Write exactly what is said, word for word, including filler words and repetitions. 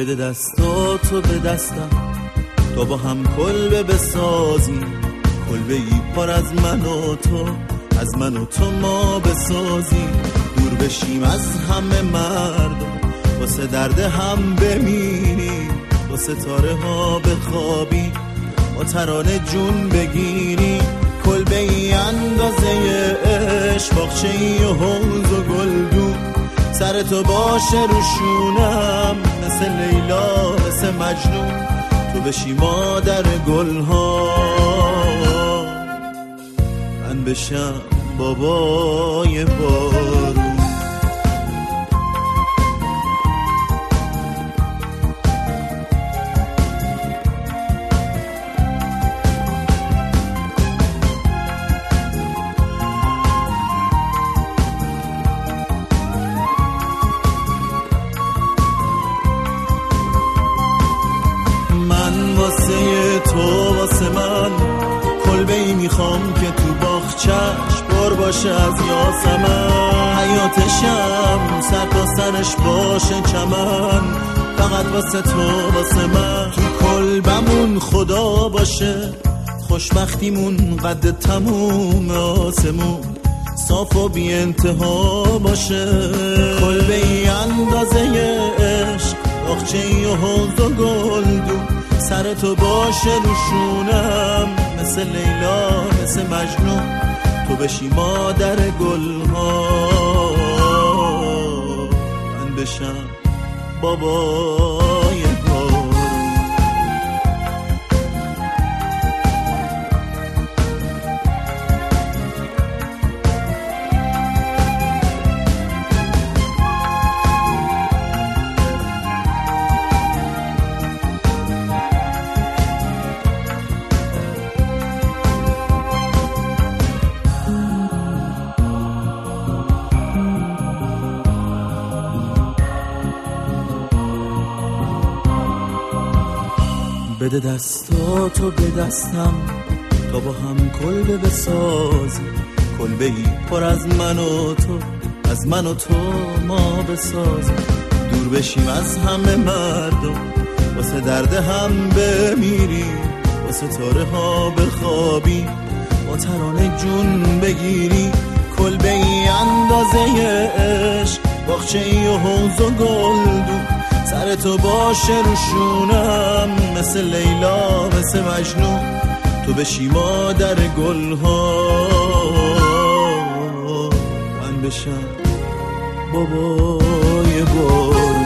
بده دستاتو به دستم تا با هم کلبه بسازیم، کلبه ای پر از من و تو، از من و تو ما بسازیم، دور بشیم از همه مردم، واسه درد هم بمیریم، با ستاره ها بخوابیم، با ترانه جون بگیریم، کلبه ای اندازه عشق، باغچه ای و حوض و گلدون، سر تو باشه روشونم، مثل لیلا مثل مجنون، تو بشی مادر گلها، من بشم بابای بارون. واسه تو واسه من کلبه ای میخوام که تو باغچه‌اش پر باشه از یاسمن، حیاتشم سر تا سرش باشه چمن، فقط واسه تو واسه من، تو کلبمون خدا باشه، خوشبختیمون قد تموم آسمون، صاف و بی انتها باشه، کلبه ای اندازه عشق، باغچه ای و حوض و گلدون، سر تو باشه روشونم، مثل لیلا مثل مجنون، تو بشی مادر گلها، من بشم بابای بارون. بده دستاتو به دستم تا با هم کلبه بسازیم، کلبه ای پر از من و تو، از من و تو ما بسازیم، دور بشیم از همه مردم، واسه درد هم بمیریم، واسه ستاره ها بخوابیم، با ترانه جون بگیریم، کلبه ای اندازه عشق، باغچه ای و حوض و گلدون، سر تو باشه روشونم، مثل لیلا مثل مجنون، تو بشی مادر گلها، من بشم بابای بارون.